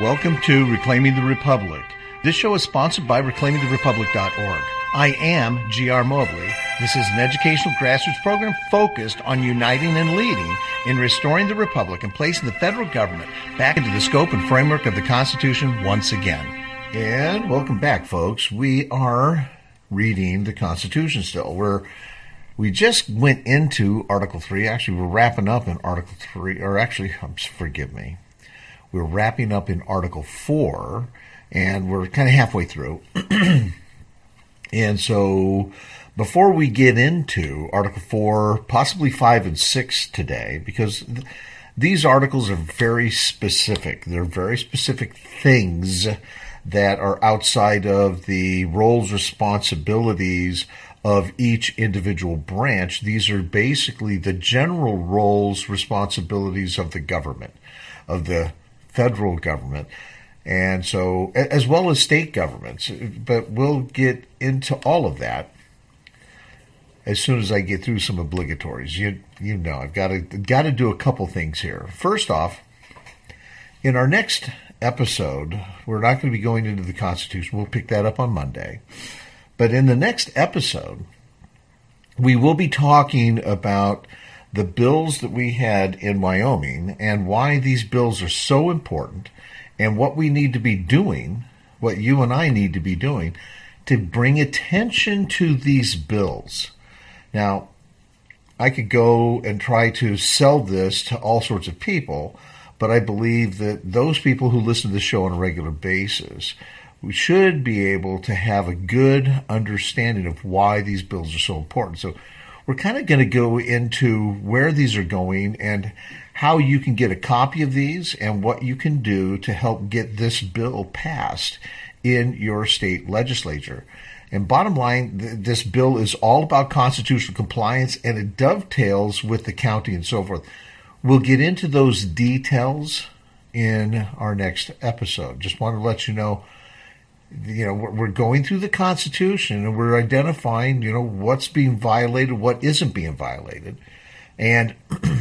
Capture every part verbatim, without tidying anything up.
Welcome to Reclaiming the Republic. This show is sponsored by reclaiming the republic dot org. I am G R. Mobley. This is an educational grassroots program focused on uniting and leading in restoring the republic and placing the federal government back into the scope and framework of the Constitution once again. And welcome back, folks. We are reading the Constitution still. We're We just went into Article three. Actually, we're wrapping up in Article three, or actually, forgive me. We're wrapping up in Article four, and we're kind of halfway through. And so before we get into Article four, possibly five and six today, because th- these articles are very specific. They're very specific things that are outside of the roles, responsibilities of each individual branch. These are basically the general roles, responsibilities of the government, of the federal government, and so as well as state governments. But we'll get into all of that as soon as I get through some obligatories. You you know, I've got to got to do a couple things here. First off, in our next episode, we're not going to be going into the Constitution. We'll pick that up on Monday. But in the next episode, we will be talking about the bills that we had in Wyoming and why these bills are so important and what we need to be doing, what you and I need to be doing to bring attention to these bills. Now, I could go and try to sell this to all sorts of people, but I believe that those people who listen to the show on a regular basis, we should be able to have a good understanding of why these bills are so important. So we're kind of going to go into where these are going and how you can get a copy of these and what you can do to help get this bill passed in your state legislature. And bottom line, th- this bill is all about constitutional compliance, and it dovetails with the county and so forth. We'll get into those details in our next episode. Just want to let you know, you know, we're going through the Constitution and we're identifying, you know, what's being violated, what isn't being violated, and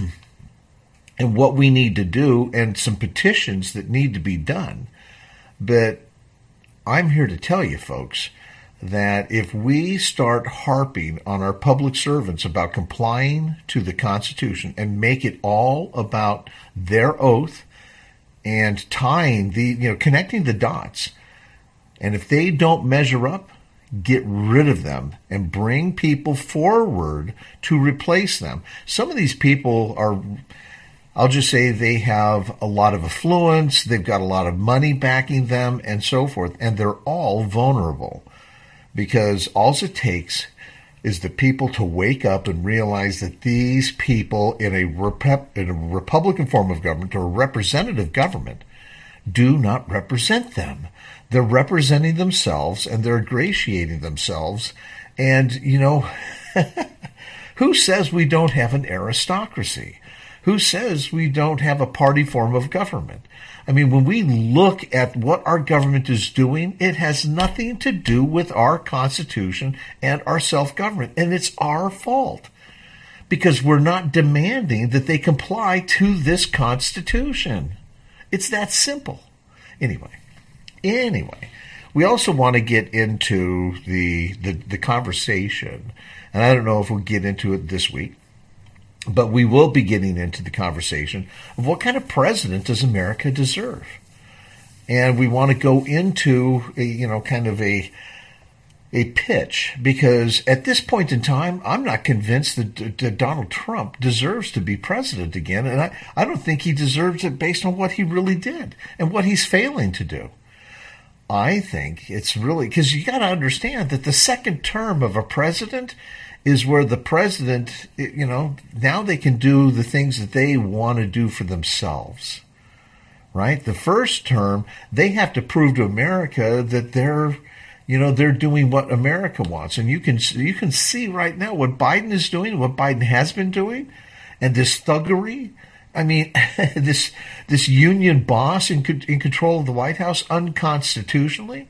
and what we need to do, and some petitions that need to be done. But I'm here to tell you, folks, that if we start harping on our public servants about complying to the Constitution and make it all about their oath and tying the, you know, connecting the dots, and if they don't measure up, get rid of them and bring people forward to replace them. Some of these people are, I'll just say they have a lot of affluence, they've got a lot of money backing them and so forth, and they're all vulnerable because all it takes is the people to wake up and realize that these people in a, rep- in a Republican form of government or a representative government do not represent them. They're representing themselves and they're ingratiating themselves. And, you know, who says we don't have an aristocracy? Who says we don't have a party form of government? I mean, when we look at what our government is doing, it has nothing to do with our Constitution and our self-government. And it's our fault because we're not demanding that they comply to this Constitution. It's that simple. Anyway. Anyway, we also want to get into the, the the conversation, and I don't know if we'll get into it this week, but we will be getting into the conversation of what kind of president does America deserve. And we want to go into a, you know, kind of a a pitch, because at this point in time, I'm not convinced that, that Donald Trump deserves to be president again, and I, I don't think he deserves it based on what he really did and what he's failing to do. I think it's really, because you got to understand that the second term of a president is where the president, you know, now they can do the things that they want to do for themselves, right? The first term, they have to prove to America that they're, you know, they're doing what America wants. And you can, you can see right now what Biden is doing, what Biden has been doing, and this thuggery. I mean, this this union boss in in control of the White House unconstitutionally.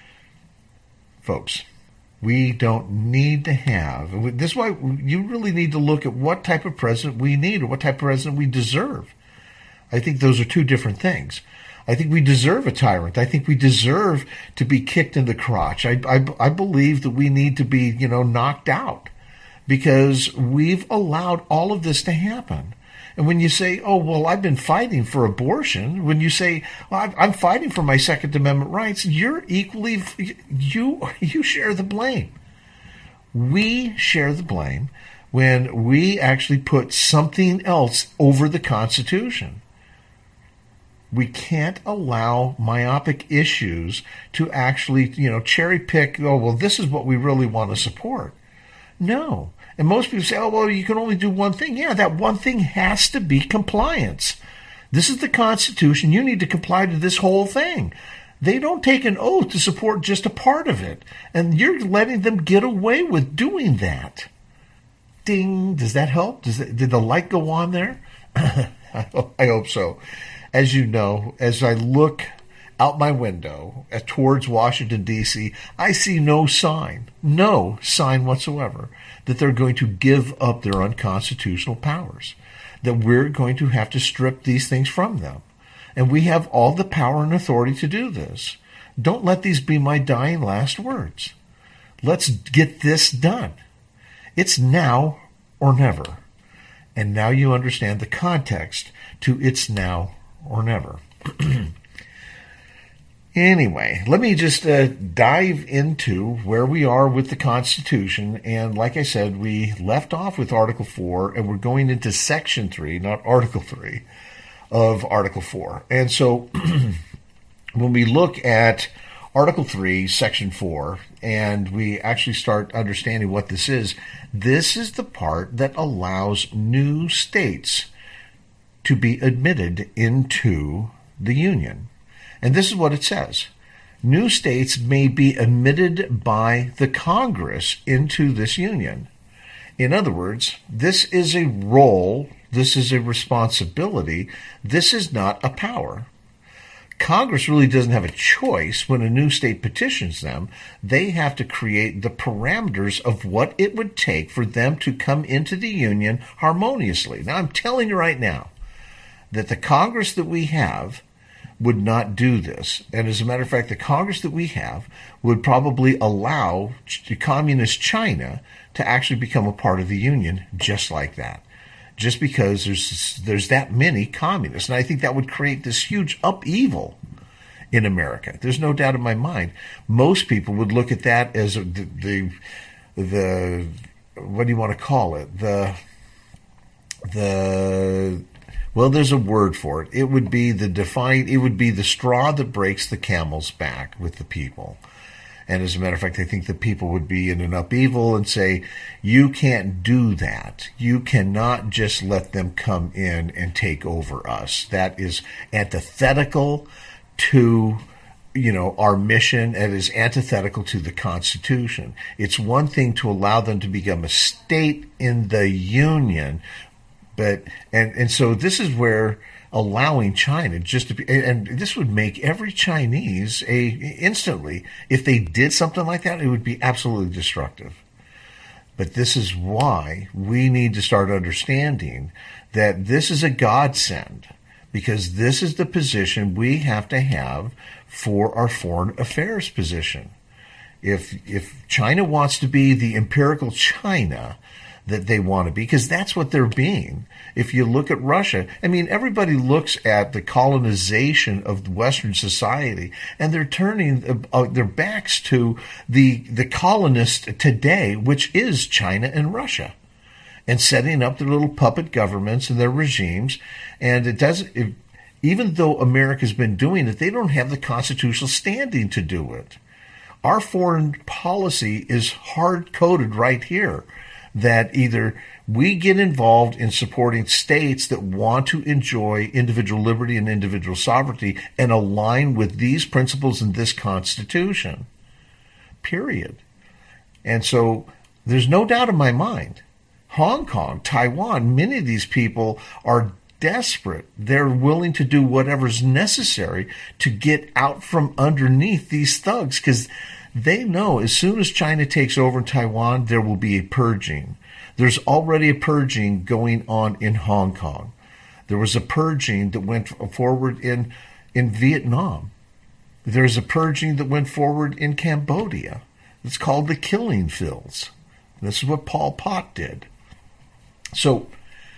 Folks, we don't need to have, this is why you really need to look at what type of president we need or what type of president we deserve. I think those are two different things. I think we deserve a tyrant. I think we deserve to be kicked in the crotch. I, I, I believe that we need to be, you know, knocked out because we've allowed all of this to happen. And when you say, oh, well, I've been fighting for abortion, when you say, well, I'm fighting for my Second Amendment rights, you're equally, you, you share the blame. We share the blame when we actually put something else over the Constitution. We can't allow myopic issues to actually, you know, cherry pick, oh, well, this is what we really want to support. No. And most people say, oh, well, you can only do one thing. Yeah, that one thing has to be compliance. This is the Constitution. You need to comply to this whole thing. They don't take an oath to support just a part of it. And you're letting them get away with doing that. Ding. Does that help? Does that, did the light go on there? I hope so. As you know, as I look out my window at, towards Washington, D C, I see no sign, no sign whatsoever that they're going to give up their unconstitutional powers, that we're going to have to strip these things from them. And we have all the power and authority to do this. Don't let these be my dying last words. Let's get this done. It's now or never. And now you understand the context to it's now or never. Anyway, let me just uh, dive into where we are with the Constitution. And like I said, we left off with Article four, and we're going into Section three, not Article three, of Article four. And so when we look at Article three, Section four, and we actually start understanding what this is, this is the part that allows new states to be admitted into the Union. And this is what it says. New states may be admitted by the Congress into this union. In other words, this is a role, this is a responsibility, this is not a power. Congress really doesn't have a choice when a new state petitions them. They have to create the parameters of what it would take for them to come into the union harmoniously. Now, I'm telling you right now that the Congress that we have would not do this. And as a matter of fact, the Congress that we have would probably allow communist China to actually become a part of the union just like that. Just because there's there's that many communists. And I think that would create this huge upheaval in America. There's no doubt in my mind. Most people would look at that as a, the, the, the, what do you want to call it? The, the, well, there's a word for it. It would be the defiant, it would be the straw that breaks the camel's back with the people. And as a matter of fact, I think the people would be in an upheaval and say, you can't do that. You cannot just let them come in and take over us. That is antithetical to, you know, our mission. It is antithetical to the Constitution. It's one thing to allow them to become a state in the Union, but, and, and so this is where allowing China just to be, and this would make every Chinese a instantly, if they did something like that, it would be absolutely destructive. But this is why we need to start understanding that this is a godsend, because this is the position we have to have for our foreign affairs position. If if China wants to be the empirical China that they want to be, because that's what they're being. If you look at Russia, I mean, everybody looks at the colonization of Western society, and they're turning uh, their backs to the the colonists today, which is China and Russia, and setting up their little puppet governments and their regimes. And it doesn't, it, even though America's been doing it, they don't have the constitutional standing to do it. Our foreign policy is hard-coded right here, that either we get involved in supporting states that want to enjoy individual liberty and individual sovereignty and align with these principles in this Constitution, period. And so there's no doubt in my mind, Hong Kong, Taiwan, many of these people are desperate. They're willing to do whatever's necessary to get out from underneath these thugs, because they know as soon as China takes over in Taiwan, there will be a purging. There's already a purging going on in Hong Kong. There was a purging that went forward in in Vietnam. There's a purging that went forward in Cambodia. It's called the Killing Fields. This is what Pol Pot did. So,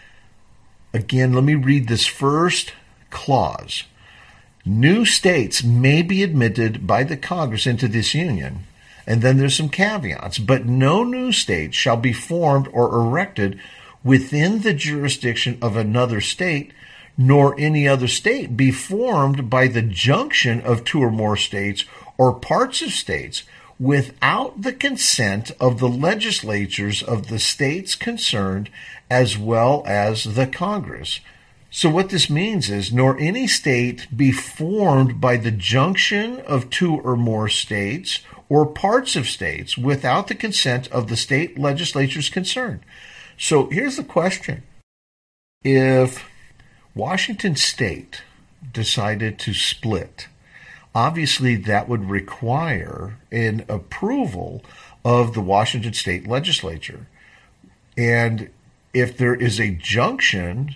again, let me read this first clause. New states may be admitted by the Congress into this union, and then there's some caveats, but no new state shall be formed or erected within the jurisdiction of another state, nor any other state be formed by the junction of two or more states or parts of states without the consent of the legislatures of the states concerned as well as the Congress. So what this means is, nor any state be formed by the junction of two or more states or parts of states without the consent of the state legislatures concerned. So here's the question. If Washington State decided to split, obviously that would require an approval of the Washington State legislature. And if there is a junction,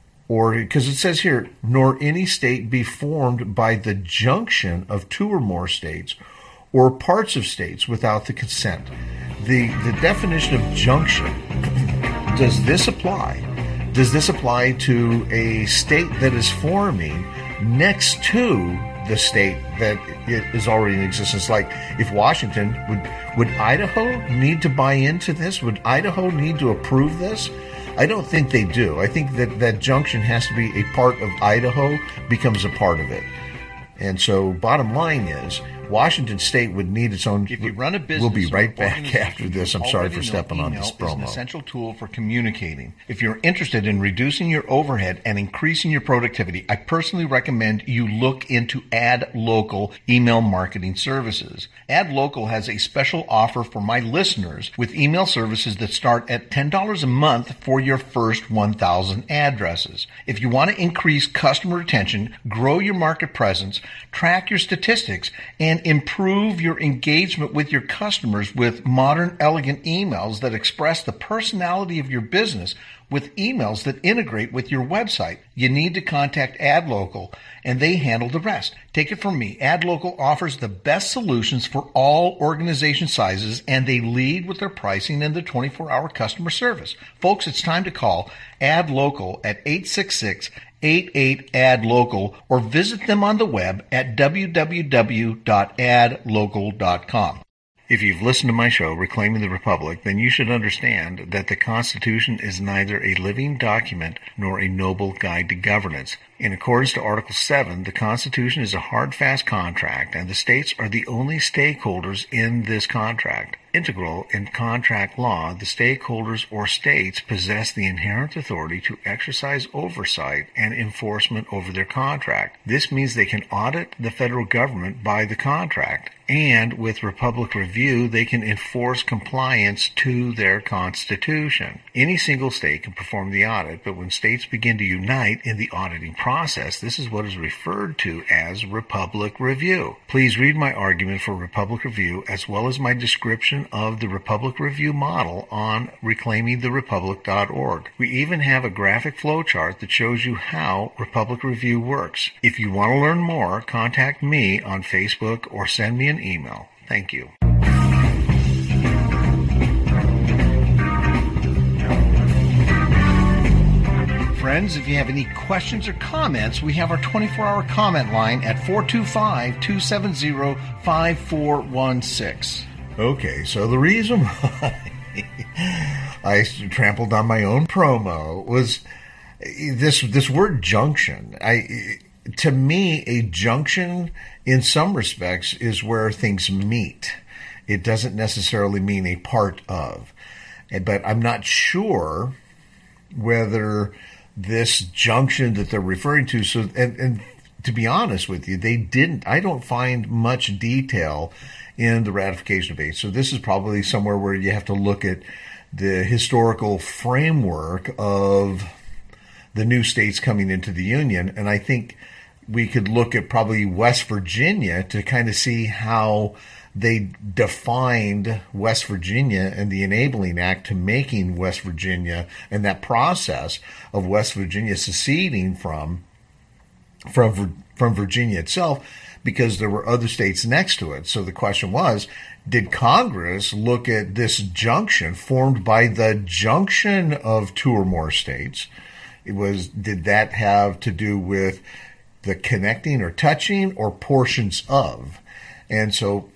or because it says here, nor any state be formed by the junction of two or more states or parts of states without the consent. The, the definition of junction, does this apply? Does this apply to a state that is forming next to the state that is already in existence? Like if Washington, would, would Idaho need to buy into this? Would Idaho need to approve this? I don't think they do. I think that that junction has to be a part of Idaho, becomes a part of it. And so bottom line is, Washington State would need its own. If you run a business, we'll be right back after this. I'm sorry for stepping on this promo. Email is an essential tool for communicating. If you're interested in reducing your overhead and increasing your productivity, I personally recommend you look into AdLocal email marketing services. AdLocal has a special offer for my listeners with email services that start at ten dollars a month for your first one thousand addresses. If you want to increase customer retention, grow your market presence, track your statistics, and improve your engagement with your customers with modern, elegant emails that express the personality of your business with emails that integrate with your website, you need to contact AdLocal, and they handle the rest. Take it from me. AdLocal offers the best solutions for all organization sizes, and they lead with their pricing and their twenty-four hour customer service. Folks, it's time to call AdLocal at eight six six, eight eight, A D local or visit them on the web at w w w dot ad local dot com. If you've listened to my show, Reclaiming the Republic, then you should understand that the Constitution is neither a living document nor a noble guide to governance. In accordance to Article seven, the Constitution is a hard, fast contract, and the states are the only stakeholders in this contract. Integral in contract law, the stakeholders or states possess the inherent authority to exercise oversight and enforcement over their contract. This means they can audit the federal government by the contract, and with Republic Review, they can enforce compliance to their Constitution. Any single state can perform the audit, but when states begin to unite in the auditing process, this is what is referred to as Republic Review. Please read my argument for Republic Review as well as my description of the Republic Review model on reclaiming the republic dot org. We even have a graphic flowchart that shows you how Republic Review works. If you want to learn more, contact me on Facebook or send me an email. Thank you. Friends, if you have any questions or comments, we have our twenty-four hour comment line at four two five, two seven zero, five four one six. Okay, so the reason why I trampled on my own promo was this this word junction. I to me, a junction in some respects is where things meet. It doesn't necessarily mean a part of. But I'm not sure whether this junction that they're referring to, so and, and to be honest with you, they didn't, I don't find much detail in the ratification debate. So this is probably somewhere where you have to look at the historical framework of the new states coming into the Union. And I think we could look at probably West Virginia to kind of see how they defined West Virginia and the Enabling Act to making West Virginia, and that process of West Virginia seceding from from from Virginia itself because there were other states next to it. So the question was, did Congress look at this junction formed by the junction of two or more states? It was, did that have to do with the connecting or touching or portions of? And so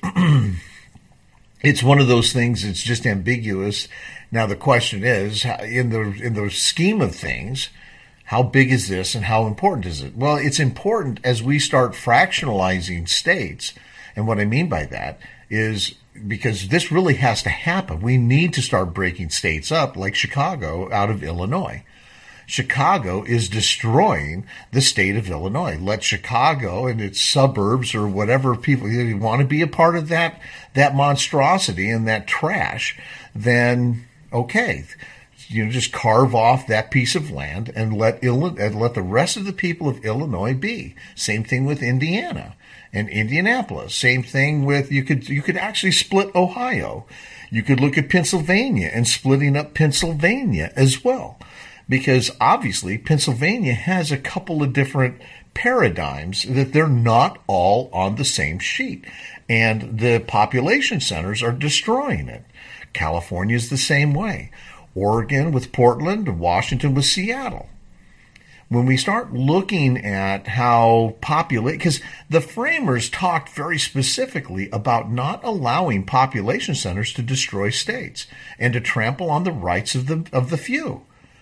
it's one of those things that's just ambiguous. Now the question is, in the in the scheme of things, how big is this and how important is it? Well, it's important as we start fractionalizing states. And what I mean by that is because this really has to happen. We need to start breaking states up like Chicago out of Illinois. Chicago is destroying the state of Illinois. Let Chicago and its suburbs or whatever people you want to be a part of that that monstrosity and that trash, then okay, you know, just carve off that piece of land and let Ill- and let the rest of the people of Illinois be. Same thing with Indiana and Indianapolis. Same thing with you could you could actually split Ohio. You could look at Pennsylvania and splitting up Pennsylvania as well. Because obviously Pennsylvania has a couple of different paradigms that they're not all on the same sheet. And the population centers are destroying it. California is the same way. Oregon with Portland, Washington with Seattle. When we start looking at how populate, because the framers talked very specifically about not allowing population centers to destroy states and to trample on the rights of the of the few.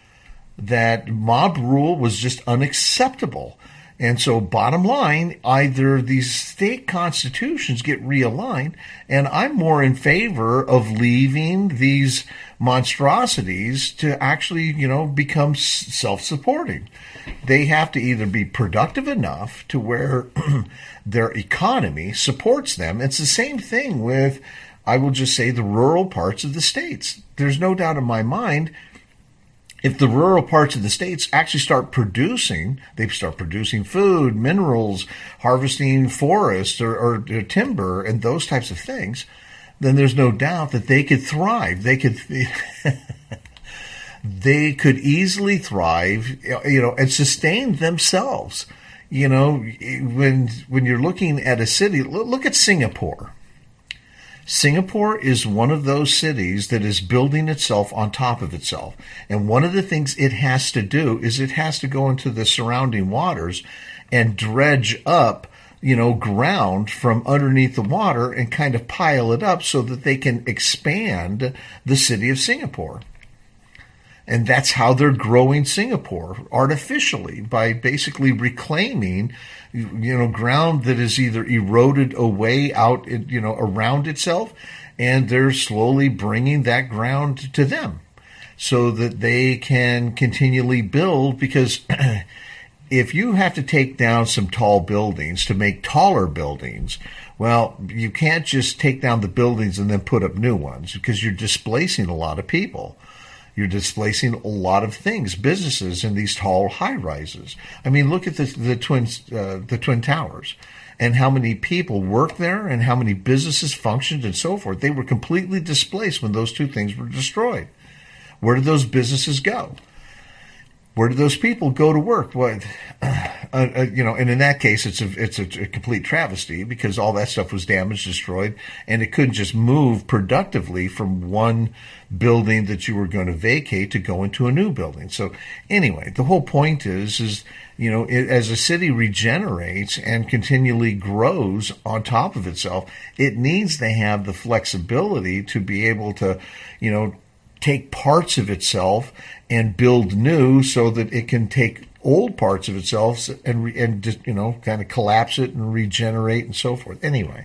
That mob rule was just unacceptable. And so bottom line, either these state constitutions get realigned, and I'm more in favor of leaving these monstrosities to actually, you know, become self-supporting. They have to either be productive enough to where their economy supports them. It's the same thing with, I will just say, the rural parts of the states. There's no doubt in my mind, if the rural parts of the states actually start producing, they start producing food, minerals, harvesting forests or, or, or timber and those types of things, then there's no doubt that they could thrive. They could, they could easily thrive, you know, and sustain themselves. You know, when when you're looking at a city, look at Singapore. Singapore is one of those cities that is building itself on top of itself. And one of the things it has to do is it has to go into the surrounding waters and dredge up, you know, ground from underneath the water and kind of pile it up so that they can expand the city of Singapore. And that's how they're growing Singapore artificially, by basically reclaiming, you know, ground that is either eroded away out, you know, around itself, and they're slowly bringing that ground to them so that they can continually build. Because if you have to take down some tall buildings to make taller buildings, well, you can't just take down the buildings and then put up new ones, because you're displacing a lot of people. You're displacing a lot of things, businesses in these tall high-rises. I mean, look at the, the twin uh, the twin towers and how many people work there and how many businesses functioned and so forth. They were completely displaced when those two things were destroyed. Where did those businesses go? Where did those people go to work? What, uh, uh, you know, and in that case, it's a it's a, a complete travesty, because all that stuff was damaged, destroyed, and it couldn't just move productively from one building that you were going to vacate to go into a new building. So anyway, the whole point is, is you know, it, as a city regenerates and continually grows on top of itself, it needs to have the flexibility to be able to, you know, take parts of itself and build new, so that it can take old parts of itself and, and just, you know, kind of collapse it and regenerate and so forth. Anyway,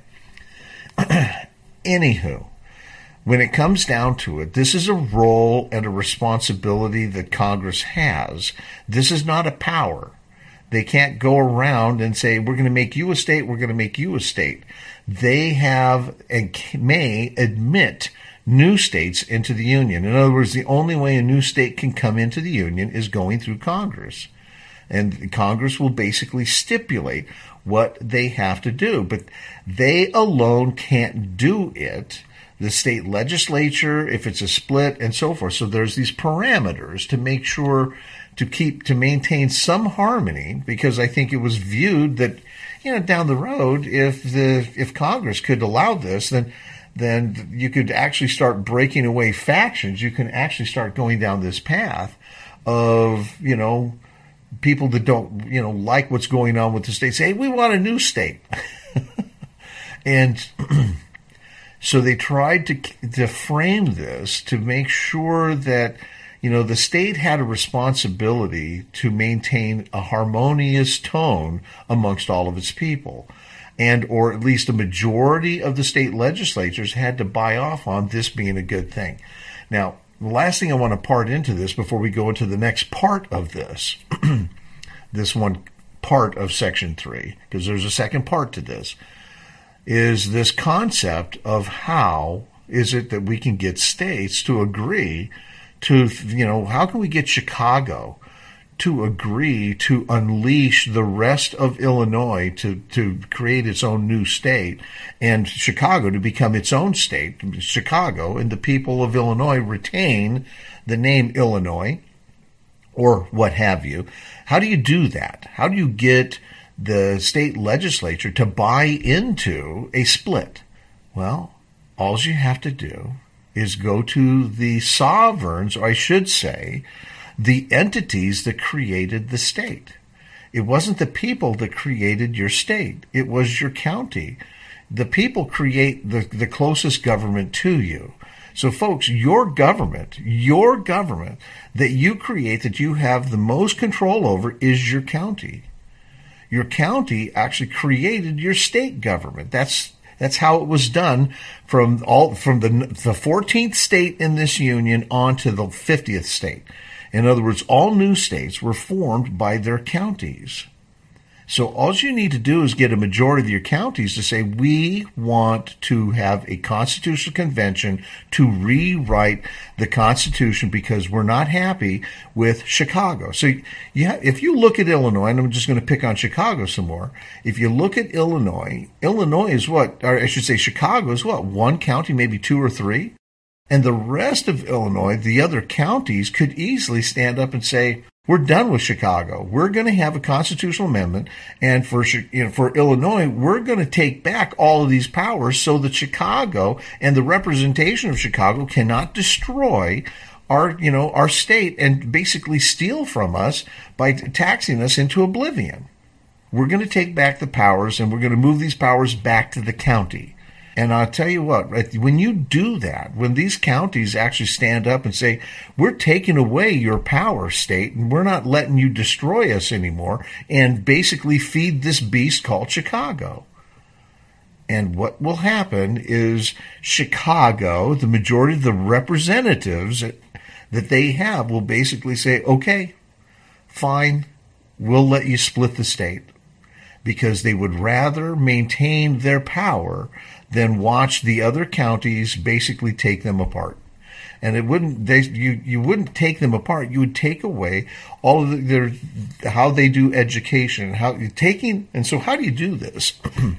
anywho, when it comes down to it, this is a role and a responsibility that Congress has. This is not a power. They can't go around and say, we're going to make you a state, we're going to make you a state. They have and may admit new states into the Union. In other words, the only way a new state can come into the Union is going through Congress. And Congress will basically stipulate what they have to do. But they alone can't do it. The state legislature, if it's a split, and so forth. So there's these parameters to make sure to keep, to maintain some harmony, because I think it was viewed that, you know, down the road, if the, if Congress could allow this, then, then you could actually start breaking away factions. You can actually start going down this path of, you know, people that don't, you know, like what's going on with the state say, hey, we want a new state. And so they tried to to frame this to make sure that, you know, the state had a responsibility to maintain a harmonious tone amongst all of its people. And, or at least a majority of the state legislatures had to buy off on this being a good thing. Now, the last thing I want to part into this before we go into the next part of this, this one part of Section three, because there's a second part to this, is this concept of how is it that we can get states to agree to, you know, how can we get Chicago to agree to unleash the rest of Illinois to, to create its own new state, and Chicago to become its own state, Chicago, and the people of Illinois retain the name Illinois, or what have you. How do you do that? How do you get the state legislature to buy into a split? Well, all you have to do is go to the sovereigns, or I should say, the entities that created the state. It wasn't the people that created your state. It was your county. The people create the, the closest government to you. So folks, your government, your government that you create, that you have the most control over, is your county. Your county actually created your state government. That's that's how it was done from all from the the fourteenth state in this union on to the fiftieth state. In other words, all new states were formed by their counties. So all you need to do is get a majority of your counties to say, we want to have a constitutional convention to rewrite the Constitution because we're not happy with Chicago. So you have, if you look at Illinois, and I'm just going to pick on Chicago some more, if you look at Illinois, Illinois is what, or I should say Chicago is what, one county, maybe two or three? And the rest of Illinois, the other counties, could easily stand up and say, we're done with Chicago. We're going to have a constitutional amendment, and for you know, for Illinois, we're going to take back all of these powers so that Chicago and the representation of Chicago cannot destroy our, you know, our state and basically steal from us by taxing us into oblivion. We're going to take back the powers, and we're going to move these powers back to the county. And I'll tell you what, when you do that, when these counties actually stand up and say, we're taking away your power, state, and we're not letting you destroy us anymore, and basically feed this beast called Chicago. And what will happen is Chicago, the majority of the representatives that they have, will basically say, okay, fine, we'll let you split the state. Because they would rather maintain their power than watch the other counties basically take them apart. And it wouldn't, they, you, you wouldn't take them apart. You would take away all of the, their, how they do education, how you're taking, and so how do you do this?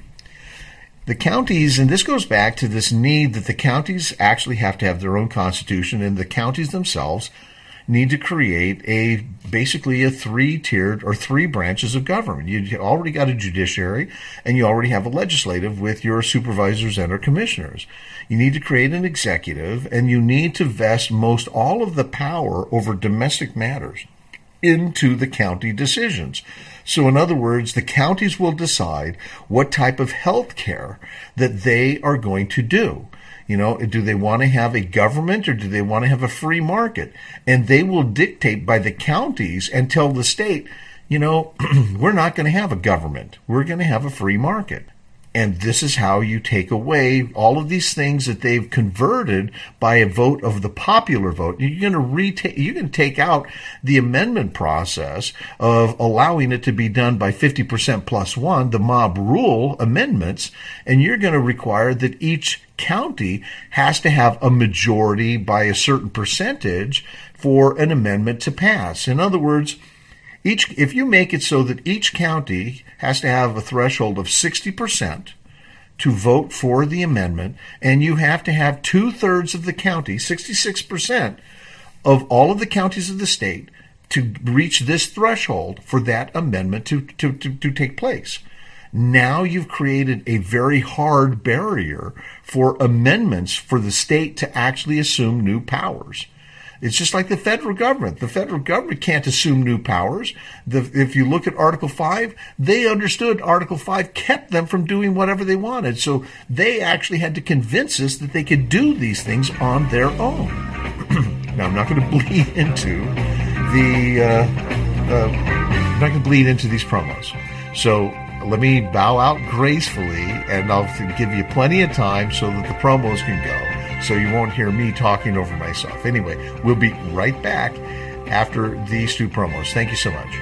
The counties, and this goes back to this need that the counties actually have to have their own constitution, and the counties themselves need to create a basically a three-tiered or three branches of government. You already got a judiciary, and you already have a legislative with your supervisors and or commissioners. You need to create an executive, and you need to vest most all of the power over domestic matters into the county decisions. So in other words, the counties will decide what type of health care that they are going to do. You know, do they want to have a government or do they want to have a free market? And they will dictate by the counties and tell the state, you know, we're not going to have a government. We're going to have a free market. And this is how you take away all of these things that they've converted by a vote of the popular vote. You're going to retake, you can take out the amendment process of allowing it to be done by fifty percent plus one, the mob rule amendments, and you're going to require that each county has to have a majority by a certain percentage for an amendment to pass. In other words, Each, if you make it so that each county has to have a threshold of sixty percent to vote for the amendment, and you have to have two-thirds of the county, sixty-six percent of all of the counties of the state, to reach this threshold for that amendment to, to, to, to take place. Now you've created a very hard barrier for amendments for the state to actually assume new powers. It's just like the federal government. The federal government can't assume new powers. The, if you look at Article five, they understood Article five kept them from doing whatever they wanted. So they actually had to convince us that they could do these things on their own. Now, I'm not going to bleed into the, uh, uh, I'm not going to bleed into these promos. So let me bow out gracefully, and I'll give you plenty of time so that the promos can go. So you won't hear me talking over myself. Anyway, we'll be right back after these two promos. Thank you so much.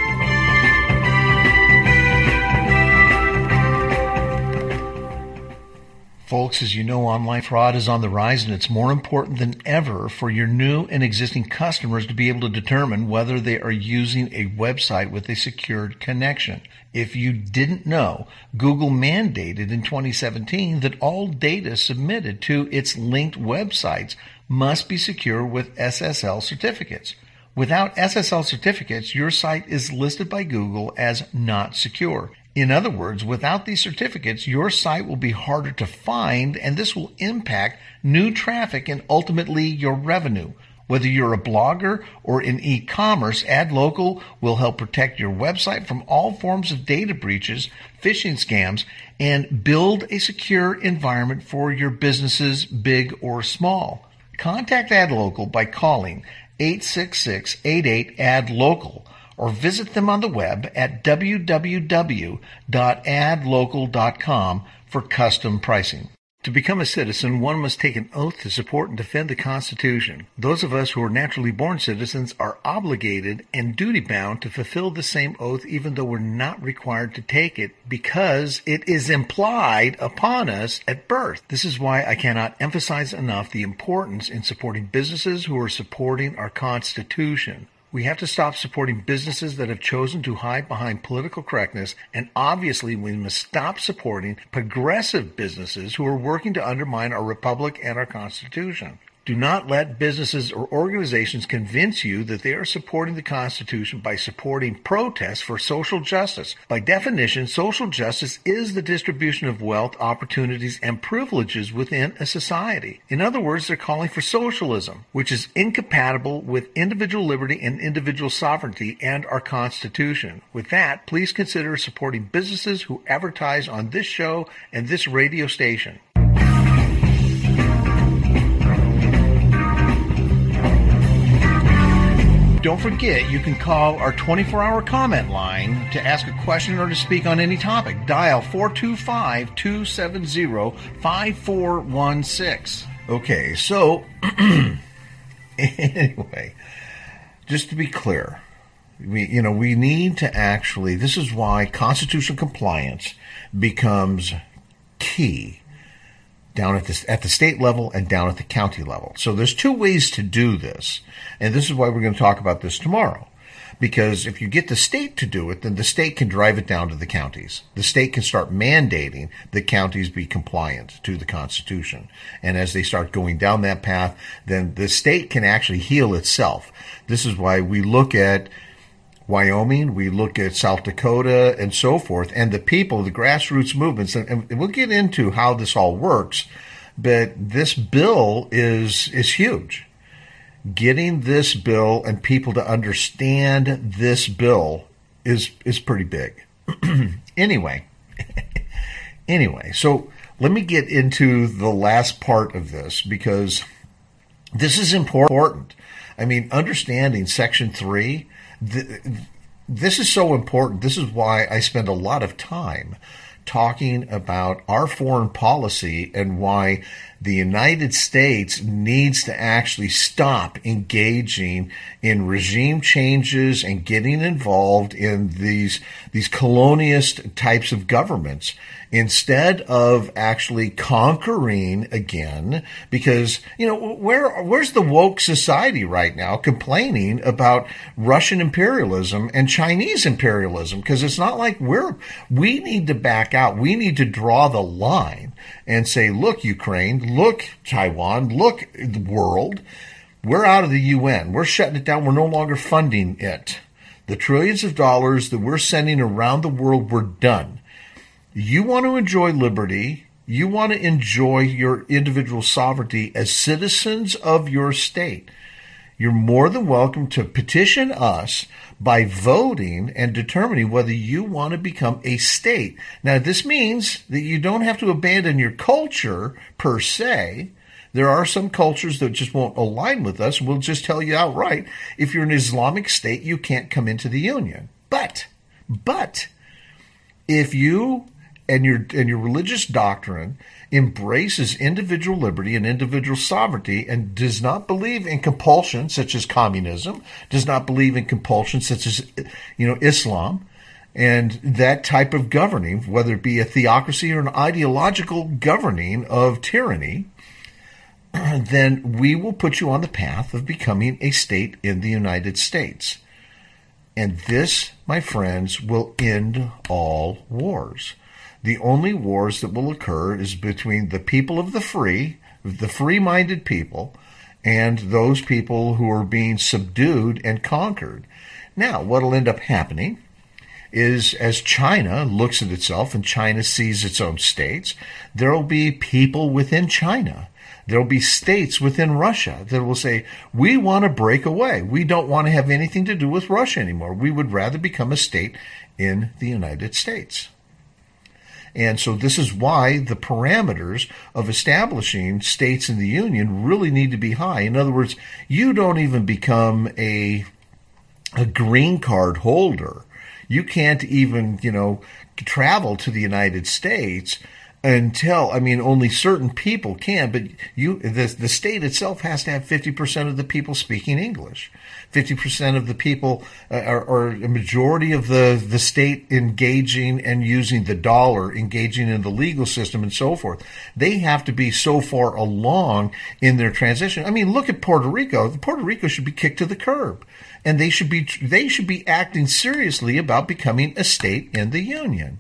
Folks, as you know, online fraud is on the rise, and it's more important than ever for your new and existing customers to be able to determine whether they are using a website with a secured connection. If you didn't know, Google mandated in twenty seventeen that all data submitted to its linked websites must be secure with S S L certificates. Without S S L certificates, your site is listed by Google as not secure. In other words, without these certificates, your site will be harder to find, and this will impact new traffic and ultimately your revenue. Whether you're a blogger or in e-commerce, AdLocal will help protect your website from all forms of data breaches, phishing scams, and build a secure environment for your businesses, big or small. Contact AdLocal by calling eight six six, eight eight, A D local or visit them on the web at w w w dot ad local dot com for custom pricing. To become a citizen, one must take an oath to support and defend the Constitution. Those of us who are naturally born citizens are obligated and duty-bound to fulfill the same oath even though we're not required to take it because it is implied upon us at birth. This is why I cannot emphasize enough the importance in supporting businesses who are supporting our Constitution. We have to stop supporting businesses that have chosen to hide behind political correctness, and obviously we must stop supporting progressive businesses who are working to undermine our republic and our Constitution. Do not let businesses or organizations convince you that they are supporting the Constitution by supporting protests for social justice. By definition, social justice is the distribution of wealth, opportunities, and privileges within a society. In other words, they're calling for socialism, which is incompatible with individual liberty and individual sovereignty and our Constitution. With that, please consider supporting businesses who advertise on this show and this radio station. Don't forget, you can call our twenty-four hour comment line to ask a question or to speak on any topic. Dial four two five, two seven zero, five four one six. Okay, so anyway, just to be clear, we you know we need to actually, this is why constitutional compliance becomes key down at the, at the state level and down at the county level. So there's two ways to do this, and this is why we're going to talk about this tomorrow. Because if you get the state to do it, then the state can drive it down to the counties. The state can start mandating the counties be compliant to the Constitution. And as they start going down that path, then the state can actually heal itself. This is why we look at Wyoming, we look at South Dakota, and so forth, and the people, the grassroots movements, and we'll get into how this all works, but this bill is is huge. Getting this bill and people to understand this bill is is pretty big. Anyway, anyway, so let me get into the last part of this, because this is important. I mean, understanding Section three, this is so important. This is why I spend a lot of time talking about our foreign policy and why the United States needs to actually stop engaging in regime changes and getting involved in these these colonialist types of governments instead of actually conquering again. Because, you know, where where's the woke society right now complaining about Russian imperialism and Chinese imperialism? Because it's not like we're we need to back out. We need to draw the line and say, look, Ukraine, look, Taiwan, look, the world, We're out of the U N. We're shutting it down. We're no longer funding it. The trillions of dollars that we're sending around the world, we're done. You want to enjoy liberty. You want to enjoy your individual sovereignty as citizens of your state. You're more than welcome to petition us by voting and determining whether you want to become a state. Now, this means that you don't have to abandon your culture per se. There are some cultures that just won't align with us. We'll just tell you outright, if you're an Islamic state, you can't come into the Union. But, but, if you and your and your religious doctrine embraces individual liberty and individual sovereignty and does not believe in compulsion, such as communism, does not believe in compulsion, such as, you know, Islam, and that type of governing, whether it be a theocracy or an ideological governing of tyranny, then we will put you on the path of becoming a state in the United States. And this, my friends, will end all wars. The only wars that will occur is between the people of the free, the free-minded people, and those people who are being subdued and conquered. Now, what will end up happening is, as China looks at itself and China sees its own states, there will be people within China. There will be states within Russia that will say, we want to break away. We don't want to have anything to do with Russia anymore. We would rather become a state in the United States. And so this is why the parameters of establishing states in the Union really need to be high. In other words, you don't even become a, a green card holder. You can't even, you know, travel to the United States until, I mean, only certain people can, but you, the, the state itself has to have fifty percent of the people speaking English. fifty percent of the people, uh, or, or a majority of the, the state engaging and using the dollar, engaging in the legal system and so forth. They have to be so far along in their transition. I mean, look at Puerto Rico. Puerto Rico should be kicked to the curb. And they should be, they should be acting seriously about becoming a state in the Union.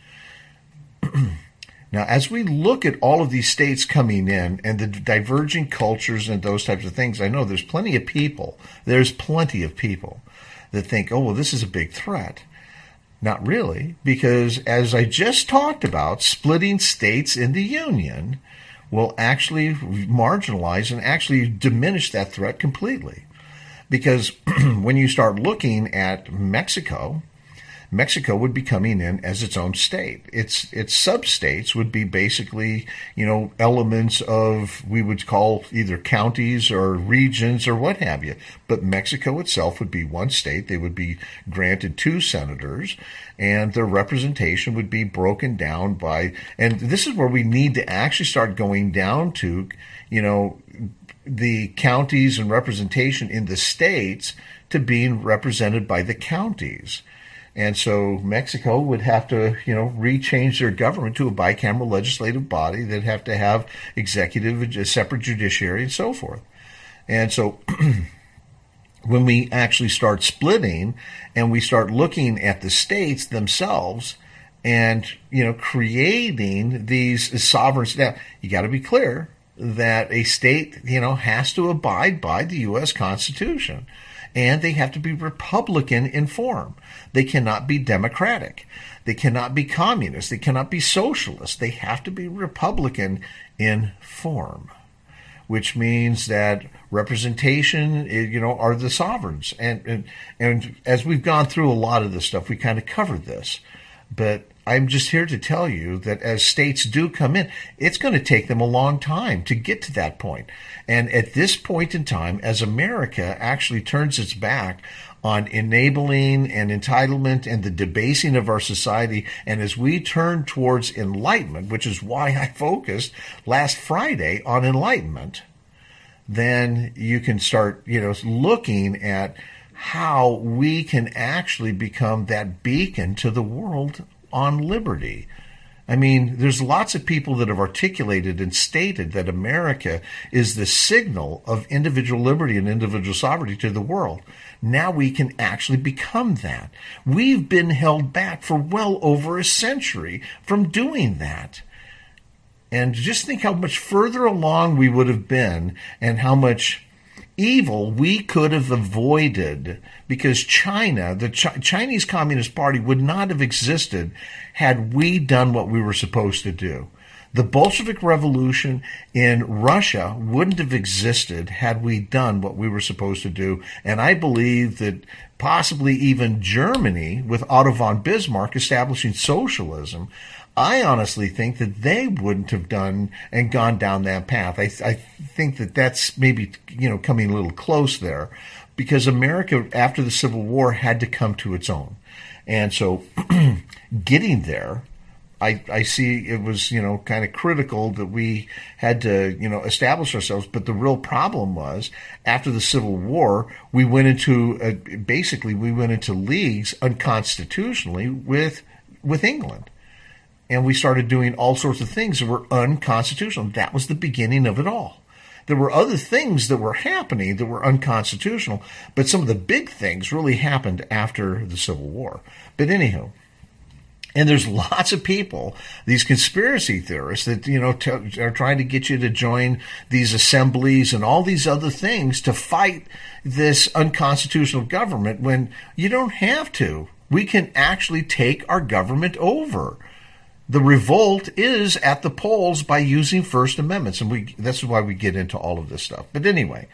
Now, as we look at all of these states coming in and the diverging cultures and those types of things, I know there's plenty of people, there's plenty of people that think, oh, well, this is a big threat. Not really, because as I just talked about, splitting states in the Union will actually marginalize and actually diminish that threat completely. Because when you start looking at Mexico, Mexico would be coming in as its own state. Its its sub-states would be basically, you know, elements of, we would call either counties or regions or what have you. But Mexico itself would be one state. They would be granted two senators, and their representation would be broken down by, and this is where we need to actually start going down to, you know, the counties and representation in the states to being represented by the counties. And so Mexico would have to, you know, rechange their government to a bicameral legislative body. They'd have to have executive, a separate judiciary, and so forth. And so when we actually start splitting and we start looking at the states themselves and, you know, creating these sovereign states, now, you got to be clear that a state, you know, has to abide by the U S Constitution. And they have to be Republican in form. They cannot be Democratic. They cannot be communist. They cannot be socialist. They have to be Republican in form, which means that representation, you know, are the sovereigns. And, and, and as we've gone through a lot of this stuff, we kind of covered this. But I'm just here to tell you that as states do come in, it's going to take them a long time to get to that point. And at this point in time, as America actually turns its back on enabling and entitlement and the debasing of our society, and as we turn towards enlightenment, which is why I focused last Friday on enlightenment, then you can start, you know, looking at how we can actually become that beacon to the world on liberty. I mean, there's lots of people that have articulated and stated that America is the signal of individual liberty and individual sovereignty to the world. Now we can actually become that. We've been held back for well over a century from doing that. And just think how much further along we would have been and how much evil we could have avoided, because China, the Ch- Chinese Communist Party, would not have existed had we done what we were supposed to do. The Bolshevik Revolution in Russia wouldn't have existed had we done what we were supposed to do. And I believe that possibly even Germany, with Otto von Bismarck establishing socialism, I honestly think that they wouldn't have done and gone down that path. I, I think that that's maybe, you know, coming a little close there, because America, after the Civil War, had to come to its own. And so getting there, I, I see it was, you know, kind of critical that we had to, you know, establish ourselves. But the real problem was, after the Civil War, we went into, a, basically, we went into leagues unconstitutionally with with England. And we started doing all sorts of things that were unconstitutional. That was the beginning of it all. There were other things that were happening that were unconstitutional, but some of the big things really happened after the Civil War. But anyhow, and there's lots of people, these conspiracy theorists that, you know, t- are trying to get you to join these assemblies and all these other things to fight this unconstitutional government, when you don't have to. We can actually take our government over. The revolt is at the polls by using First Amendments, and we that's why we get into all of this stuff. But anyway,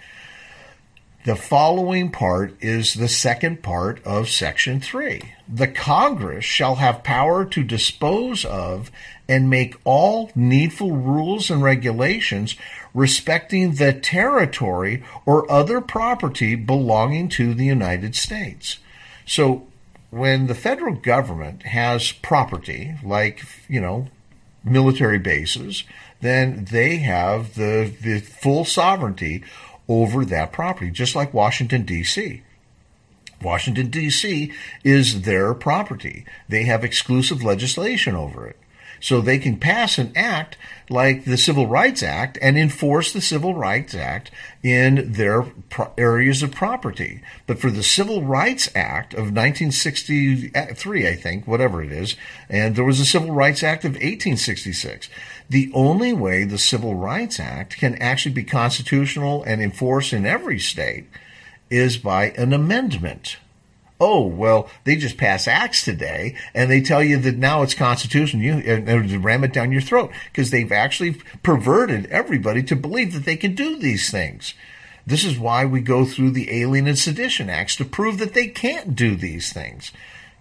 the following part is the second part of Section three. The Congress shall have power to dispose of and make all needful rules and regulations respecting the territory or other property belonging to the United States. So when the federal government has property, like, you know, military bases, then they have the, the full sovereignty over that property, just like Washington, D C Washington, D C is their property. They have exclusive legislation over it. So they can pass an act like the Civil Rights Act and enforce the Civil Rights Act in their pro- areas of property. But for the Civil Rights Act of nineteen sixty-three, I think, whatever it is, and there was a Civil Rights Act of eighteen sixty-six, the only way the Civil Rights Act can actually be constitutional and enforced in every state is by an amendment. Oh, well, they just pass acts today, and they tell you that now it's constitutional, you and, and ram it down your throat, because they've actually perverted everybody to believe that they can do these things. This is why we go through the Alien and Sedition Acts, to prove that they can't do these things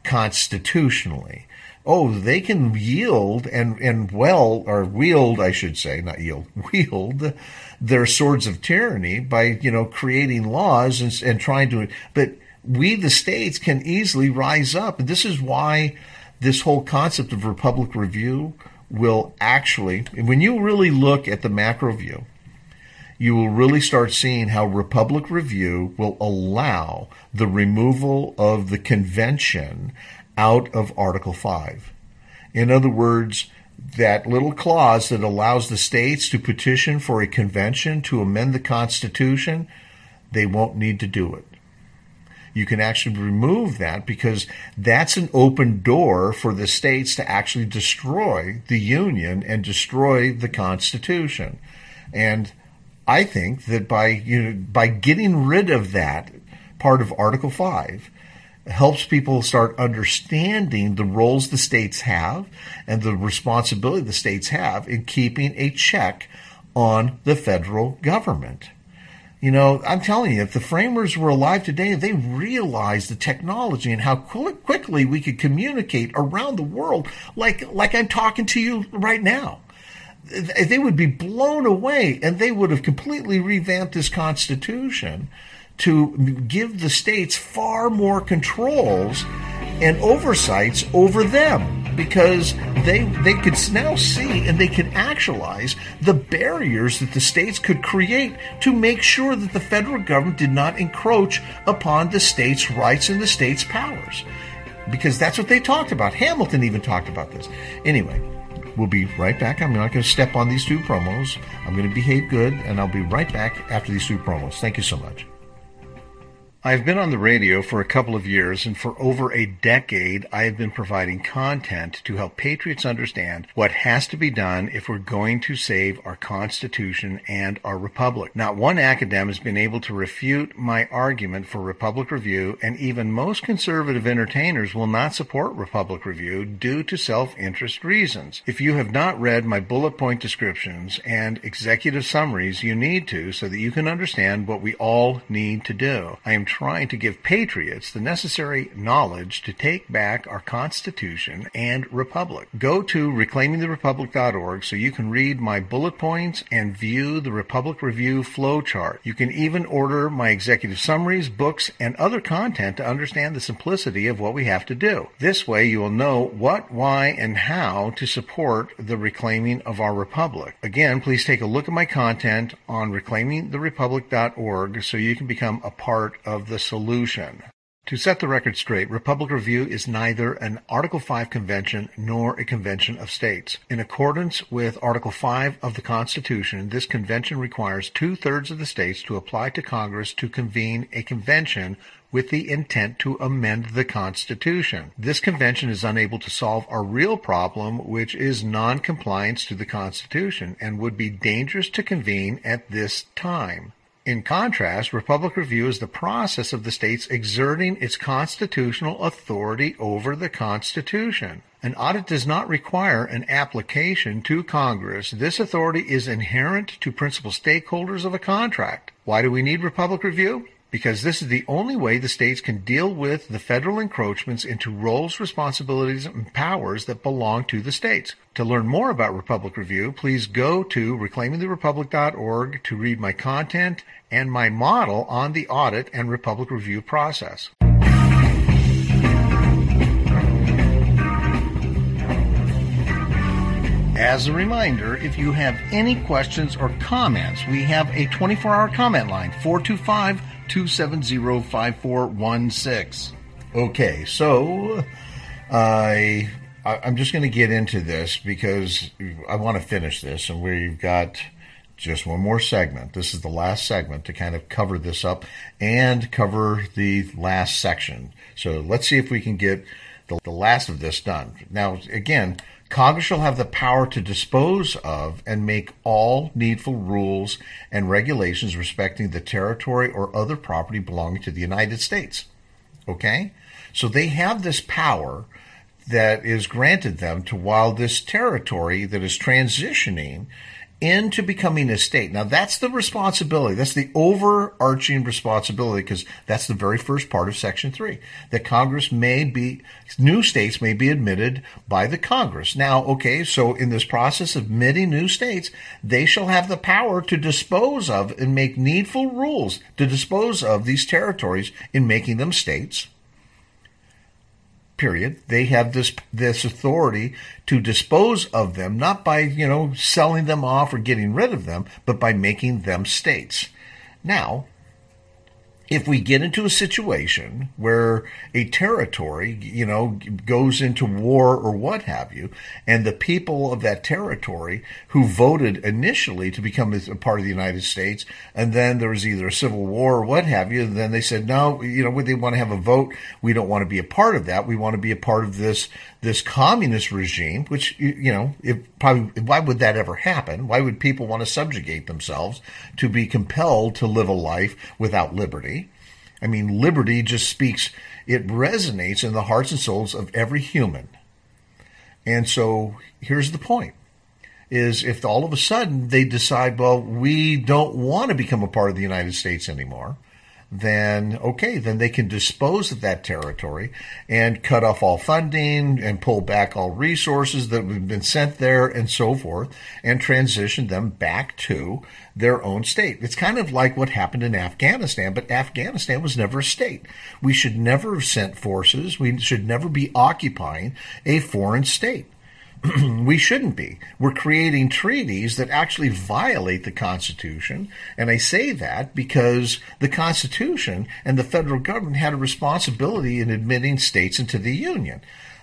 constitutionally. Oh, they can yield and, and well, or wield, I should say, not yield, wield their swords of tyranny by, you know, creating laws and, and trying to, but we, the states, can easily rise up. And this is why this whole concept of Republic Review will actually, when you really look at the macro view, you will really start seeing how Republic Review will allow the removal of the convention out of Article five. In other words, that little clause that allows the states to petition for a convention to amend the Constitution, they won't need to do it. You can actually remove that, because that's an open door for the states to actually destroy the Union and destroy the Constitution. And I think that by, you know, by getting rid of that part of Article five, helps people start understanding the roles the states have and the responsibility the states have in keeping a check on the federal government. You know, I'm telling you, if the framers were alive today, they realized the technology and how quick, quickly we could communicate around the world, like like I'm talking to you right now. They would be blown away, and they would have completely revamped this Constitution to give the states far more controls and oversights over them, because they they could now see and they can actualize the barriers that the states could create to make sure that the federal government did not encroach upon the states' rights and the states' powers. Because that's what they talked about. Hamilton even talked about this. Anyway, we'll be right back. I'm not going to step on these two promos. I'm going to behave good, and I'll be right back after these two promos. Thank you so much. I've been on the radio for a couple of years, and for over a decade, I have been providing content to help patriots understand what has to be done if we're going to save our Constitution and our Republic. Not one academic has been able to refute my argument for Republic Review, and even most conservative entertainers will not support Republic Review due to self-interest reasons. If you have not read my bullet point descriptions and executive summaries, you need to so that you can understand what we all need to do. I am trying to give patriots the necessary knowledge to take back our Constitution and Republic. Go to reclaiming the republic dot org so you can read my bullet points and view the Republic Review flowchart. You can even order my executive summaries, books, and other content to understand the simplicity of what we have to do. This way you will know what, why, and how to support the reclaiming of our Republic. Again, please take a look at my content on reclaiming the republic dot org so you can become a part of the solution. To set the record straight, Republic Review is neither an Article five convention nor a convention of states. In accordance with Article five of the Constitution, this convention requires two-thirds of the states to apply to Congress to convene a convention with the intent to amend the Constitution. This convention is unable to solve our real problem, which is non-compliance to the Constitution, and would be dangerous to convene at this time. In contrast, Republic Review is the process of the states exerting its constitutional authority over the Constitution. An audit does not require an application to Congress. This authority is inherent to principal stakeholders of a contract. Why do we need Republic Review? Because this is the only way the states can deal with the federal encroachments into roles, responsibilities, and powers that belong to the states. To learn more about Republic Review, please go to reclaiming the republic dot org to read my content and my model on the audit and Republic Review process. As a reminder, if you have any questions or comments, we have a twenty-four hour comment line, four two five, two seven zero, five four one six. Okay, so I, I'm just going to get into this because I want to finish this, and we've got just one more segment. This is the last segment to kind of cover this up and cover the last section. So let's see if we can get the, the last of this done. Now, again, Congress shall have the power to dispose of and make all needful rules and regulations respecting the territory or other property belonging to the United States. Okay? So they have this power that is granted them to while this territory that is transitioning into becoming a state. Now, that's the responsibility. That's the overarching responsibility, because that's the very first part of Section three, that Congress may be, new states may be admitted by the Congress. Now, okay, so in this process of admitting new states, they shall have the power to dispose of and make needful rules to dispose of these territories in making them states. Period. They have this this authority to dispose of them, not by, you know, selling them off or getting rid of them, but by making them states. Now, if we get into a situation where a territory, you know, goes into war or what have you, and the people of that territory who voted initially to become a part of the United States, and then there was either a civil war or what have you, and then they said, no, you know, they want to have a vote. We don't want to be a part of that. We want to be a part of this this communist regime, which, you know, it probably, why would that ever happen? Why would people want to subjugate themselves to be compelled to live a life without liberty? I mean, liberty just speaks, it resonates in the hearts and souls of every human. And so here's the point, is if all of a sudden they decide, well, we don't want to become a part of the United States anymore, then, okay, then they can dispose of that territory and cut off all funding and pull back all resources that have been sent there and so forth, and transition them back to their own state. It's kind of like what happened in Afghanistan, but Afghanistan was never a state. We should never have sent forces. We should never be occupying a foreign state. We shouldn't be. We're creating treaties that actually violate the Constitution, and I say that because the Constitution and the federal government had a responsibility in admitting states into the Union.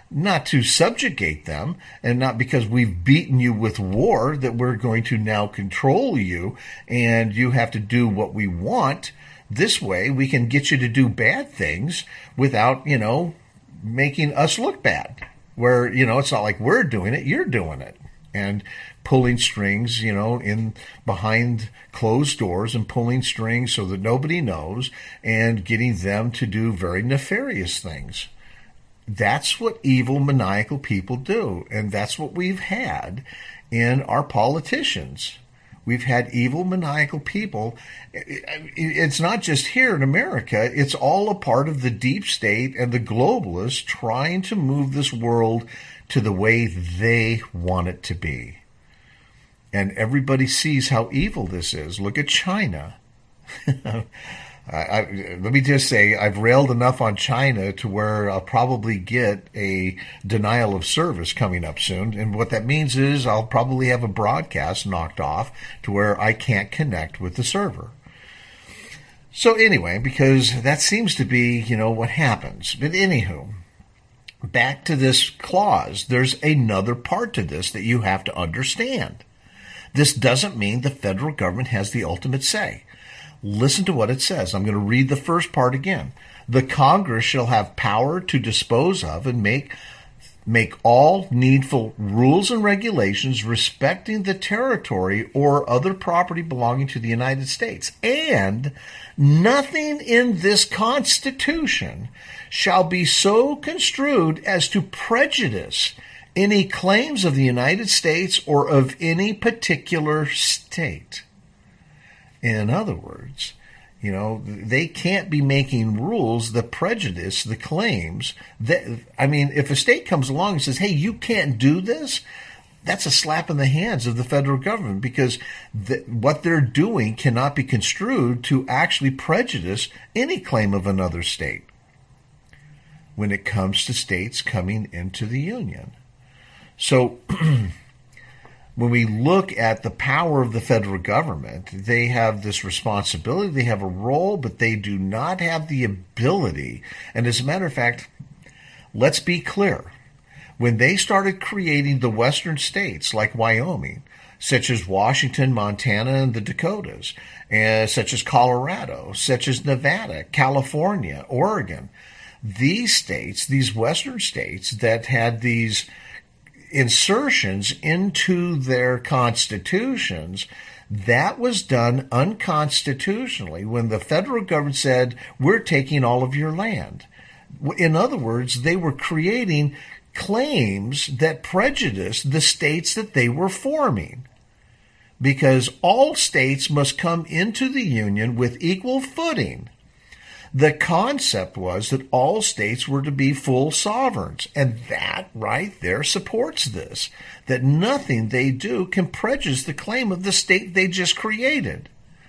not to subjugate them, and not because we've beaten you with war that we're going to now control you and you have to do what we want. This way we can get you to do bad things without, you know, making us look bad. Where, you know, it's not like we're doing it, you're doing it. And pulling strings, you know, in behind closed doors and pulling strings so that nobody knows and getting them to do very nefarious things. That's what evil, maniacal people do. And that's what we've had in our politicians. We've had evil, maniacal people. It's not just here in America. It's all a part of the deep state and the globalists trying to move this world to the way they want it to be. And everybody sees how evil this is. Look at China. I, I, let me just say, I've railed enough on China to where I'll probably get a denial of service coming up soon. And what that means is I'll probably have a broadcast knocked off to where I can't connect with the server. So anyway, because that seems to be, you know, what happens. But anywho, back to this clause, there's another part to this that you have to understand. This doesn't mean the federal government has the ultimate say. Listen to what it says. I'm going to read the first part again. The Congress shall have power to dispose of and make make all needful rules and regulations respecting the territory or other property belonging to the United States. And nothing in this Constitution shall be so construed as to prejudice any claims of the United States or of any particular state. In other words, you know, they can't be making rules that prejudice the claims. That, I mean, if a state comes along and says, hey, you can't do this, that's a slap in the hands of the federal government, because the, what they're doing cannot be construed to actually prejudice any claim of another state when it comes to states coming into the Union. So when we look at the power of the federal government, they have this responsibility, they have a role, but they do not have the ability. And as a matter of fact, let's be clear. When they started creating the western states like Wyoming, such as Washington, Montana, and the Dakotas, uh, such as Colorado, such as Nevada, California, Oregon, these states, these western states that had these insertions into their constitutions, that was done unconstitutionally when the federal government said, we're taking all of your land. In other words, they were creating claims that prejudiced the states that they were forming, because all states must come into the Union with equal footing. The concept was that all states were to be full sovereigns, and that right there supports this, that nothing they do can prejudice the claim of the state they just created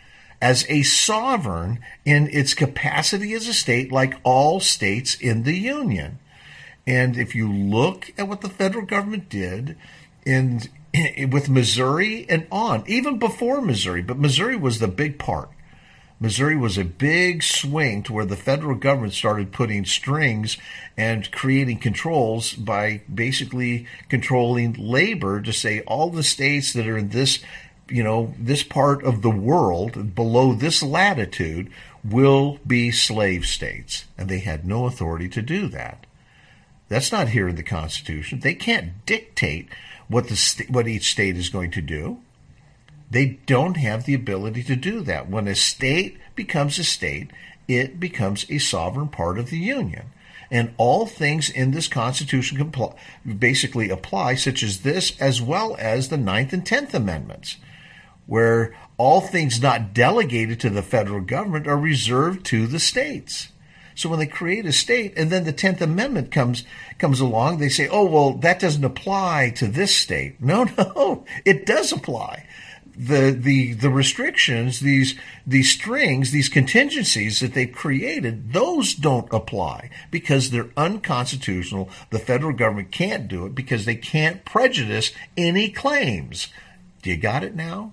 as a sovereign in its capacity as a state, like all states in the Union. And if you look at what the federal government did in, with Missouri and on, even before Missouri, but Missouri was the big part. Missouri was a big swing to where the federal government started putting strings and creating controls by basically controlling labor to say all the states that are in this, you know, this part of the world below this latitude will be slave states. And they had no authority to do that. That's not here in the Constitution. They can't dictate what the st- what each state is going to do. They don't have the ability to do that. When a state becomes a state, it becomes a sovereign part of the Union. And all things in this Constitution compl- basically apply, such as this, as well as the Ninth and Tenth Amendments, where all things not delegated to the federal government are reserved to the states. So when they create a state, and then the Tenth Amendment comes comes along, they say, oh, well, that doesn't apply to this state. No, no, it does apply. The, the the restrictions, these these strings, these contingencies that they've created, those don't apply because they're unconstitutional. The federal government can't do it because they can't prejudice any claims. Do you got it now?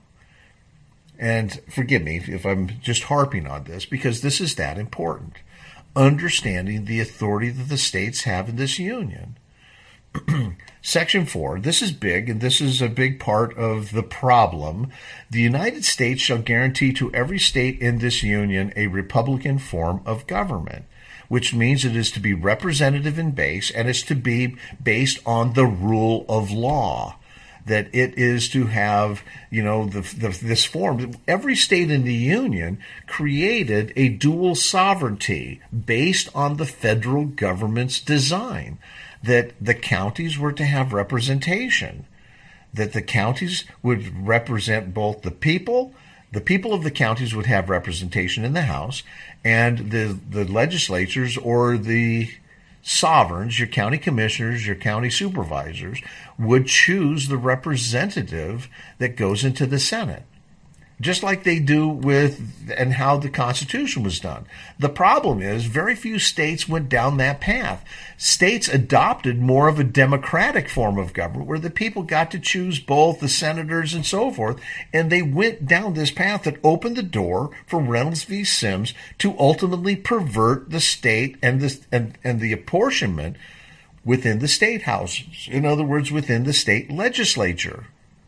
And forgive me if I'm just harping on this, because this is that important. Understanding the authority that the states have in this union. Section four, this is big, and this is a big part of the problem. The United States shall guarantee to every state in this union a Republican form of government, which means it is to be representative in base, and it's to be based on the rule of law. That it is to have, you know, the, the, this form. Every state in the Union created a dual sovereignty based on the federal government's design, that the counties were to have representation, that the counties would represent both the people, the people of the counties would have representation in the House, and the, the legislatures or the sovereigns, your county commissioners, your county supervisors, would choose the representative that goes into the Senate, just like they do with and how the Constitution was done. The problem is very few states went down that path. States adopted more of a democratic form of government where the people got to choose both the senators and so forth, and they went down this path that opened the door for Reynolds v. Sims to ultimately pervert the state and the, and, and the apportionment within the state houses. In other words, within the state legislature.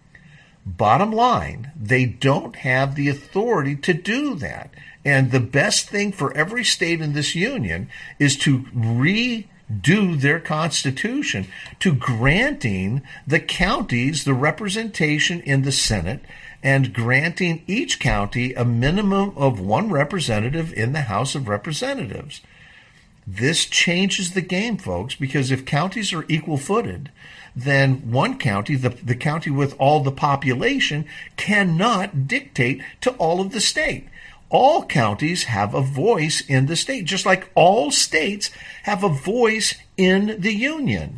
Bottom line, they don't have the authority to do that. And the best thing for every state in this union is to redo their constitution to granting the counties the representation in the Senate and granting each county a minimum of one representative in the House of Representatives. This changes the game, folks, because if counties are equal-footed, then one county, the, the county with all the population, cannot dictate to all of the state. All counties have a voice in the state, just like all states have a voice in the union.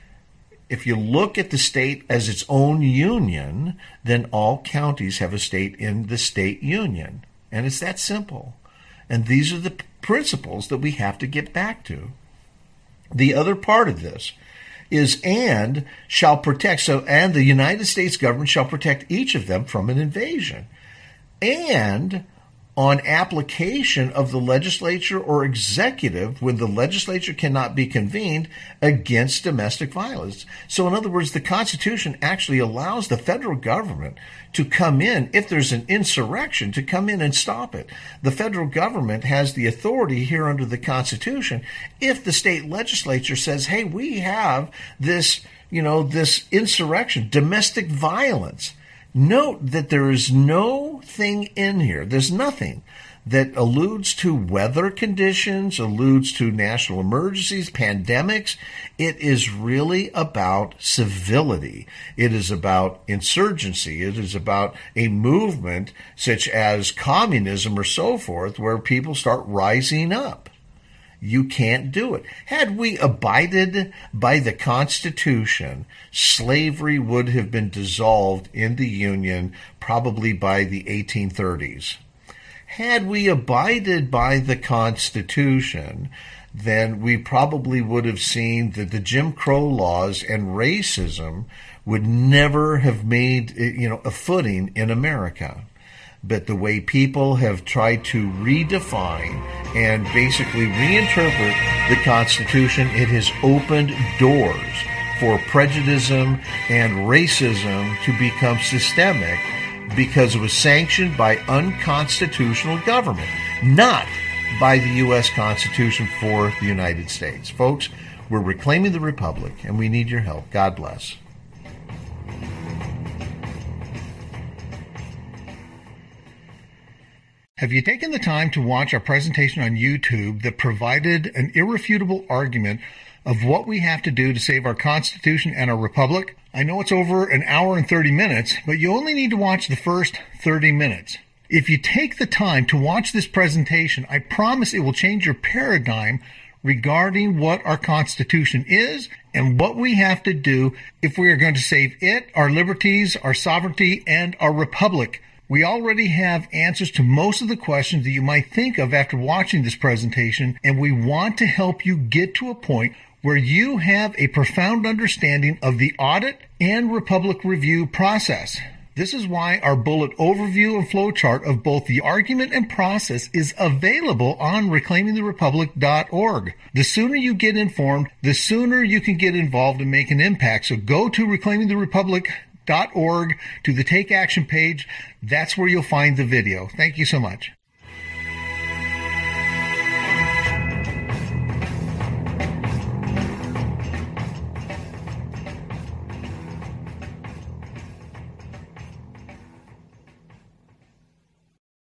If you look at the state as its own union, then all counties have a state in the state union. And it's that simple. And these are the principles that we have to get back to. The other part of this is and shall protect, so and the United States government shall protect each of them from an invasion. And on application of the legislature or executive when the legislature cannot be convened against domestic violence. So in other words, the Constitution actually allows the federal government to come in, if there's an insurrection, to come in and stop it. The federal government has the authority here under the Constitution if the state legislature says, hey, we have this, you know, this insurrection, domestic violence. Note that there is no thing in here, there's nothing that alludes to weather conditions, alludes to national emergencies, pandemics. It is really about civility. It is about insurgency. It is about a movement such as communism or so forth, where people start rising up. You can't do it. Had we abided by the Constitution, slavery would have been dissolved in the Union probably by the eighteen thirties. Had we abided by the Constitution, then we probably would have seen that the Jim Crow laws and racism would never have made, you know, a footing in America. But the way people have tried to redefine and basically reinterpret the Constitution, it has opened doors for prejudice and racism to become systemic because it was sanctioned by unconstitutional government, not by the U S Constitution for the United States. Folks, we're reclaiming the Republic, and we need your help. God bless. Have you taken the time to watch our presentation on YouTube that provided an irrefutable argument of what we have to do to save our Constitution and our Republic? I know it's over an hour and thirty minutes, but you only need to watch the first thirty minutes. If you take the time to watch this presentation, I promise it will change your paradigm regarding what our Constitution is and what we have to do if we are going to save it, our liberties, our sovereignty, and our Republic. We already have answers to most of the questions that you might think of after watching this presentation, and we want to help you get to a point where you have a profound understanding of the audit and Republic review process. This is why our bullet overview and flowchart of both the argument and process is available on reclaiming the republic dot org. The sooner you get informed, the sooner you can get involved and make an impact. So go to reclaiming the republic dot org to the Take Action page. That's where you'll find the video. Thank you so much.